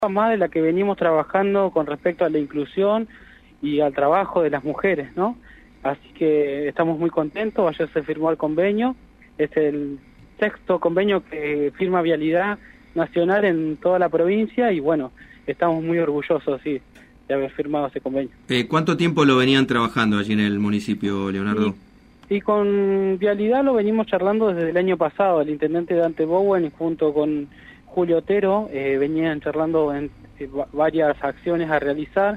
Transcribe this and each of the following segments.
más de la que venimos trabajando con respecto a la inclusión y al trabajo de las mujeres, ¿no? Así que estamos muy contentos. Ayer se firmó el convenio, es el 6º convenio que firma Vialidad Nacional en toda la provincia y bueno, estamos muy orgullosos, sí, de haber firmado ese convenio. ¿Cuánto tiempo lo venían trabajando allí en el municipio, Leonardo? Y con Vialidad lo venimos charlando desde el año pasado. El intendente Dante Bowen junto con Julio Otero venían charlando en varias acciones a realizar.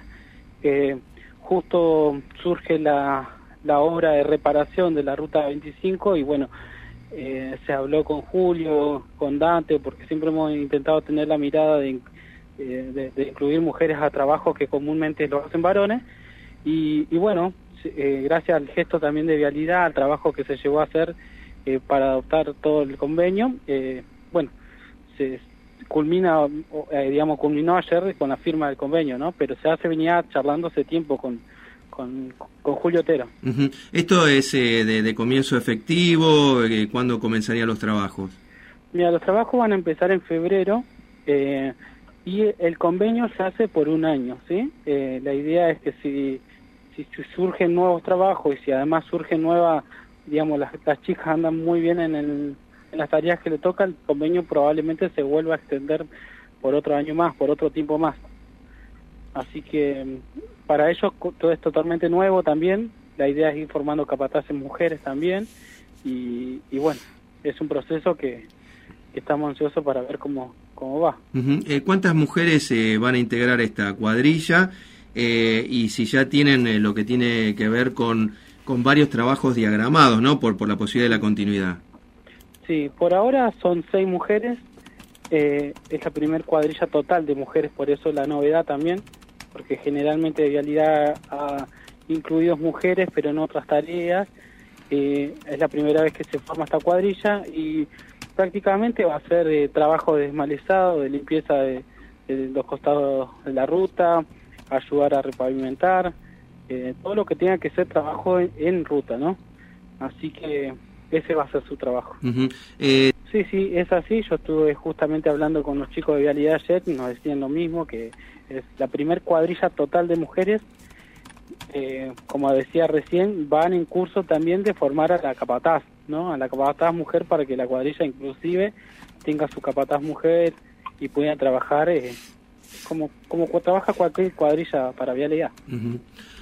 Justo surge la obra de reparación de la Ruta 25 y bueno, se habló con Julio, con Dante, porque siempre hemos intentado tener la mirada de incluir mujeres a trabajos que comúnmente lo hacen varones. Y bueno, gracias al gesto también de Vialidad, al trabajo que se llevó a hacer para adoptar todo el convenio, bueno, se culminó ayer con la firma del convenio, ¿no? Pero se venía charlando hace tiempo con Julio Otero. Uh-huh. ¿Esto es de comienzo efectivo? ¿Cuándo comenzarían los trabajos? Mira, los trabajos van a empezar en febrero y el convenio se hace por un año, ¿sí? La idea es que si surgen nuevos trabajos y si además surgen nuevas, digamos, las chicas andan muy bien en las tareas que le toca, el convenio probablemente se vuelva a extender por otro año más, por otro tiempo más. Así que para ellos todo es totalmente nuevo también. La idea es ir formando capataces mujeres también y bueno, es un proceso que estamos ansiosos para ver cómo va. Uh-huh. ¿Cuántas mujeres van a integrar esta cuadrilla? Y si ya tienen lo que tiene que ver con varios trabajos diagramados, ¿no? Por la posibilidad de la continuidad. Sí, por ahora son 6 mujeres. Es la primer cuadrilla total de mujeres, por eso la novedad también, porque generalmente Vialidad ha incluido mujeres, pero en otras tareas. Es la primera vez que se forma esta cuadrilla y prácticamente va a ser trabajo de desmalezado, de limpieza de los costados de la ruta, ayudar a repavimentar, todo lo que tenga que ser trabajo en ruta, ¿no? Así que ese va a ser su trabajo. Uh-huh. Sí, es así. Yo estuve justamente hablando con los chicos de Vialidad ayer y nos decían lo mismo, que es la primer cuadrilla total de mujeres. Como decía recién, van en curso también de formar a la capataz, ¿no? A la capataz mujer, para que la cuadrilla inclusive tenga su capataz mujer y pueda trabajar como trabaja cualquier cuadrilla para Vialidad. Uh-huh.